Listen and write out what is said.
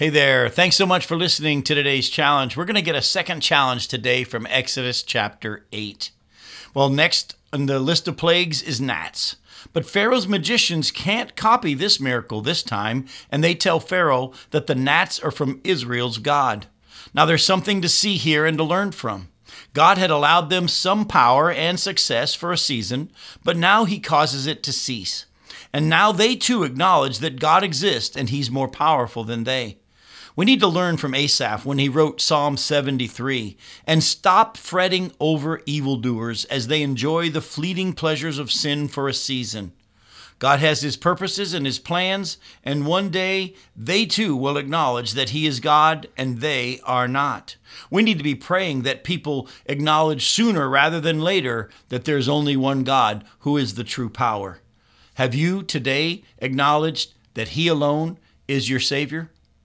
Hey there. Thanks so much for listening to today's challenge. We're going to get a second challenge today from Exodus chapter 8. Well, next on the list of plagues is gnats. But Pharaoh's magicians can't copy this miracle this time, and they tell Pharaoh that the gnats are from Israel's God. Now, there's something to see here and to learn from. God had allowed them some power and success for a season, but now he causes it to cease. And now they too acknowledge that God exists and he's more powerful than they. We need to learn from Asaph when he wrote Psalm 73 and stop fretting over evildoers as they enjoy the fleeting pleasures of sin for a season. God has his purposes and his plans, and one day they too will acknowledge that he is God and they are not. We need to be praying that people acknowledge sooner rather than later that there's only one God who is the true power. Have you today acknowledged that he alone is your Savior?